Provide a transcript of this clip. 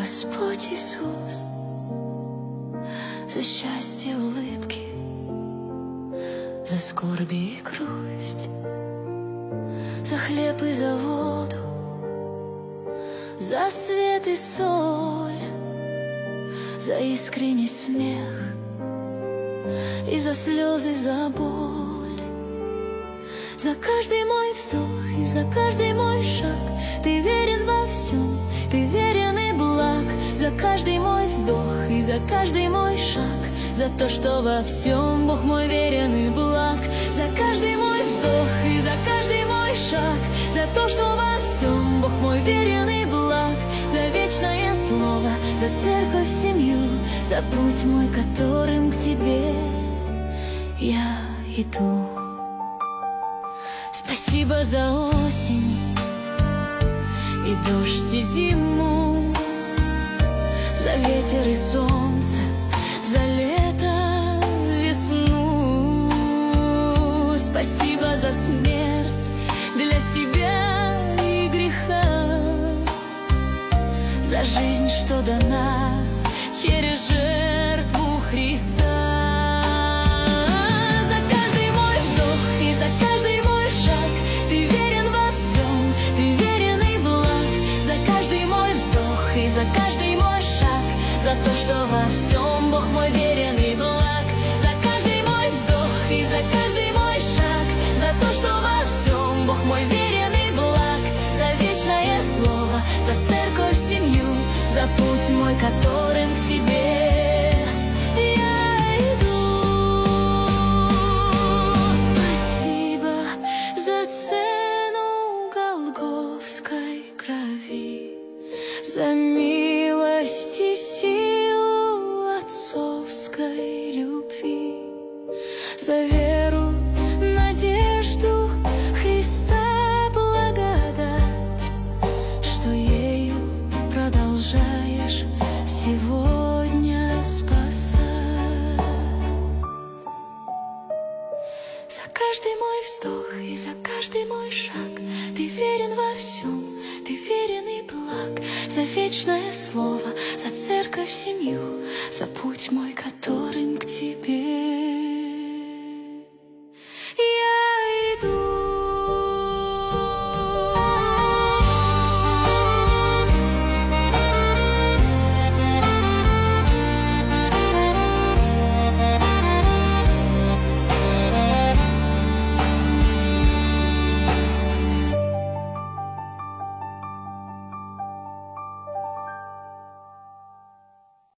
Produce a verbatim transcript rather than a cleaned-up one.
Господь Иисус, за счастье, улыбки, за скорби и грусть, за хлеб и за воду, за свет и соль, за искренний смех и за слезы, за боль, за каждый мой вздох и за каждый мой шаг. Ты верен во всем, ты верен и благ. За каждый мой вздох и за каждый мой шаг, за то, что во всем Бог мой верен и благ. За каждый мой вздох и за каждый мой шаг, за то, что во всем Бог мой верен и благ. За вечное слово, за церковь, семью, за путь мой, которым к тебе я иду. Спасибо за осень и дождь и зиму, за ветер и солнце, за лето, весну. Спасибо за смерть для себя и греха, за жизнь, что дана через жертву Христа. За каждый мой вздох и за каждый мой шаг ты верен во всем, ты верен и благ. За каждый мой вздох и за каждый мой шаг, за то, что во всем Бог мой верен и благ. За каждый мой вздох и за каждый мой шаг, за то, что во всем Бог мой верен и благ. За вечное слово, за церковь, семью, за путь мой, которым к тебе я иду. Спасибо за цену голгофской крови, за милость и силу отцовской любви, за веру, надежду, Христа благодать, что ею продолжаешь сегодня спасать. За каждый мой вздох и за каждый мой шаг ты верен во всем, ты верен и благ. За вечное слово, за церковь, семью, за путь мой, которым к тебе